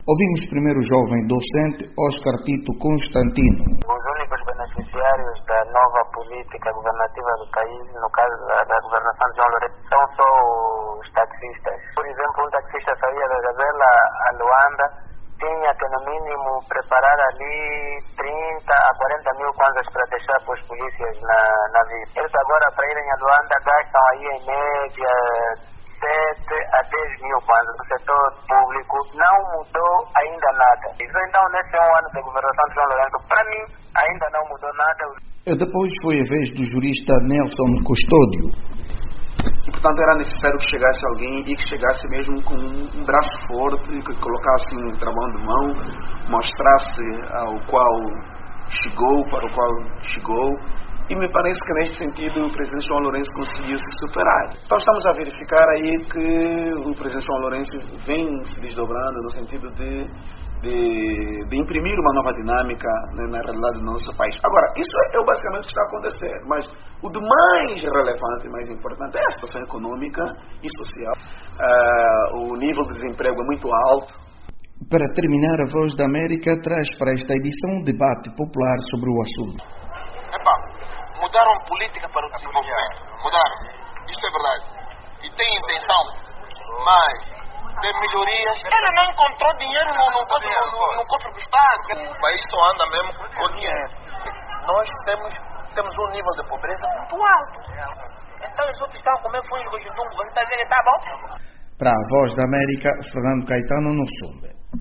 Ouvimos primeiro o jovem docente Oscar Tito Constantino. Os únicos beneficiários da nova política governativa do país, no caso da governação de João Lourenço, são só os taxistas. Por exemplo, um taxista saía da Gazela a Luanda, tinha que no mínimo preparar ali 30 a 40 mil kwanzas para deixar para os polícias na vida. Eles agora, para irem a Luanda, gastam aí em média 7 a 10 mil kwanzas. O setor público não mudou ainda nada. Então, nesse ano da governação de João Lourenço, para mim, ainda não mudou nada. Depois foi a vez do jurista Nelson Custódio. E, portanto, era necessário que chegasse alguém e que chegasse mesmo com um braço forte, que colocasse um travão de mão, mostrasse ao qual chegou, para o qual chegou. E me parece que, neste sentido, o presidente João Lourenço conseguiu se superar. Então, estamos a verificar aí que o presidente João Lourenço vem se desdobrando no sentido de imprimir uma nova dinâmica, né, na realidade do nosso país. Agora, isso é basicamente o que está a acontecer, mas o de mais relevante e mais importante é a situação econômica e social. O nível de desemprego é muito alto. Para terminar, a Voz da América traz para esta edição um debate popular sobre o assunto. Mudaram política para o desenvolvimento. Mudaram. Isto é verdade. E tem intenção, mas de melhorias. Ele não encontrou dinheiro no cofre do Estado. O país só anda mesmo com dinheiro. Nós temos um nível de pobreza muito alto. Então os outros estão a comer fungo de dungo. Você está dizendo que está bom? Para a Voz da América, Fernando Caetano, no Sumbe.